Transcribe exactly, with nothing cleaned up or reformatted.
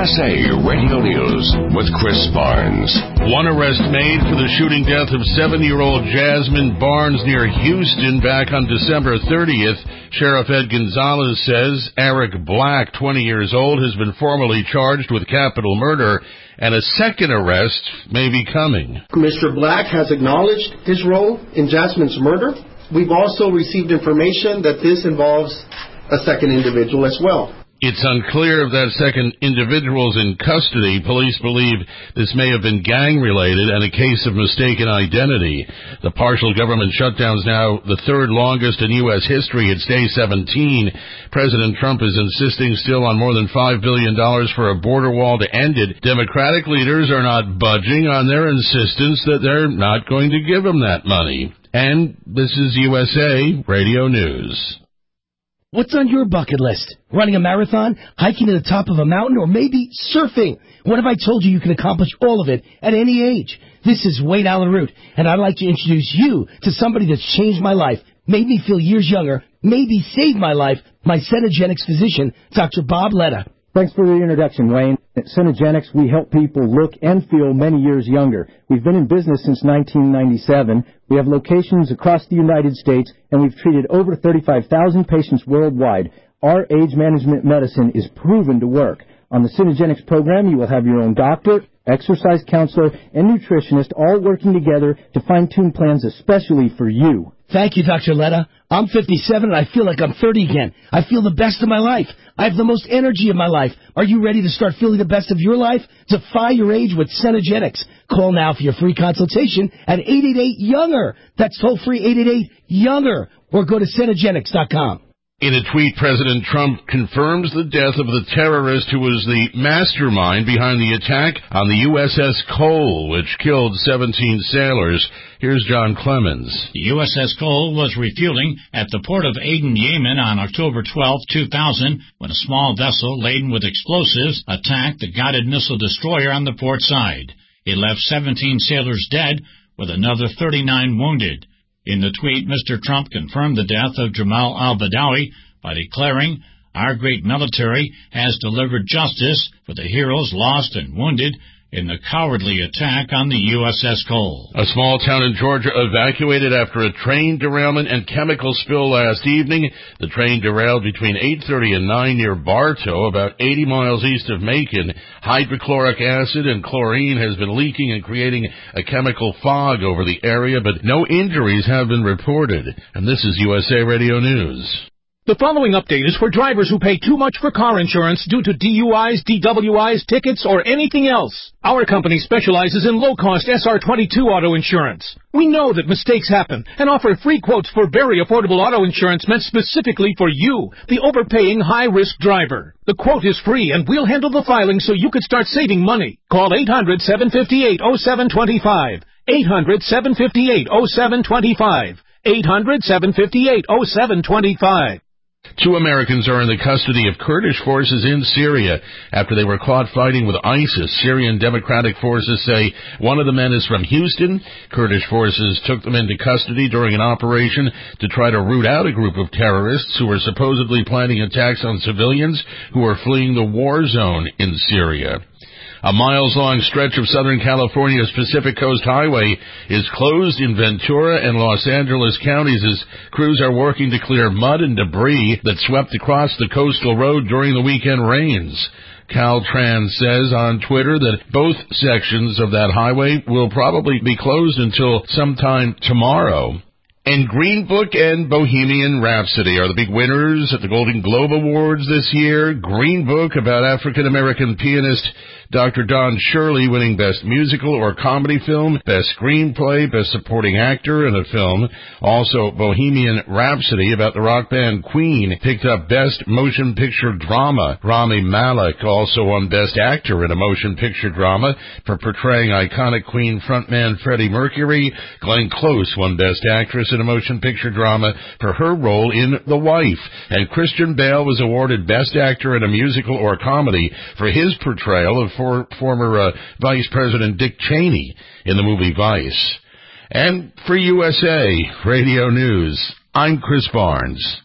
S A Radio News with Chris Barnes. One arrest made for the shooting death of seven-year-old Jasmine Barnes near Houston back on December thirtieth. Sheriff Ed Gonzalez says Eric Black, twenty years old, has been formally charged with capital murder, and a second arrest may be coming. Mister Black has acknowledged his role in Jasmine's murder. We've also received information that this involves a second individual as well. It's unclear if that second individual is in custody. Police believe this may have been gang-related and a case of mistaken identity. The partial government shutdown is now the third longest in U S history. It's day seventeen. President Trump is insisting still on more than five billion dollars for a border wall to end it. Democratic leaders are not budging on their insistence that they're not going to give him that money. And this is U S A Radio News. What's on your bucket list? Running a marathon, hiking to the top of a mountain, or maybe surfing? What if I told you you can accomplish all of it at any age? This is Wayne Allen Root, and I'd like to introduce you to somebody that's changed my life, made me feel years younger, maybe saved my life, my Cenegenics physician, Doctor Bob Letta. Thanks for the introduction, Wayne. At Cenegenics, we help people look and feel many years younger. We've been in business since nineteen ninety-seven. We have locations across the United States, and we've treated over thirty-five thousand patients worldwide. Our age management medicine is proven to work. On the Cenegenics program, you will have your own doctor, exercise counselor, and nutritionist all working together to fine-tune plans especially for you. Thank you, Doctor Letta. I'm fifty-seven and I feel like I'm thirty again. I feel the best of my life. I have the most energy of my life. Are you ready to start feeling the best of your life? Defy your age with Cenegenics. Call now for your free consultation at eight eight eight, younger. That's toll-free eight eight eight, younger. Or go to Cenegenics dot com. In a tweet, President Trump confirms the death of the terrorist who was the mastermind behind the attack on the U S S Cole, which killed seventeen sailors. Here's John Clemens. The U S S Cole was refueling at the port of Aden, Yemen on October twelfth, two thousand, when a small vessel laden with explosives attacked the guided missile destroyer on the port side. It left seventeen sailors dead, with another thirty-nine wounded. In the tweet, Mister Trump confirmed the death of Jamal al-Badawi by declaring, "Our great military has delivered justice for the heroes lost and wounded in the cowardly attack on the U S S Cole." A small town in Georgia evacuated after a train derailment and chemical spill last evening. The train derailed between eight thirty and nine near Bartow, about eighty miles east of Macon. Hydrochloric acid and chlorine has been leaking and creating a chemical fog over the area, but no injuries have been reported. And this is U S A Radio News. The following update is for drivers who pay too much for car insurance due to D U Is, D W Is, tickets, or anything else. Our company specializes in low-cost S R twenty-two auto insurance. We know that mistakes happen and offer free quotes for very affordable auto insurance meant specifically for you, the overpaying high-risk driver. The quote is free, and we'll handle the filing so you could start saving money. Call eight hundred, seven five eight, oh seven two five. eight hundred, seven five eight, oh seven two five. eight hundred, seven five eight, oh seven two five. Two Americans are in the custody of Kurdish forces in Syria after they were caught fighting with ISIS. Syrian Democratic forces say one of the men is from Houston. Kurdish forces took them into custody during an operation to try to root out a group of terrorists who were supposedly planning attacks on civilians who were fleeing the war zone in Syria. A miles-long stretch of Southern California's Pacific Coast Highway is closed in Ventura and Los Angeles counties as crews are working to clear mud and debris that swept across the coastal road during the weekend rains. Caltrans says on Twitter that both sections of that highway will probably be closed until sometime tomorrow. And Green Book and Bohemian Rhapsody are the big winners at the Golden Globe Awards this year. Green Book, about African-American pianist Doctor Don Shirley, winning Best Musical or Comedy Film, Best Screenplay, Best Supporting Actor in a Film. Also, Bohemian Rhapsody, about the rock band Queen, picked up Best Motion Picture Drama. Rami Malek also won Best Actor in a Motion Picture Drama for portraying iconic Queen frontman Freddie Mercury. Glenn Close won Best Actress in a Motion Picture Drama for her role in The Wife. And Christian Bale was awarded Best Actor in a Musical or Comedy for his portrayal of for, former uh, Vice President Dick Cheney in the movie Vice. And for U S A Radio News, I'm Chris Barnes.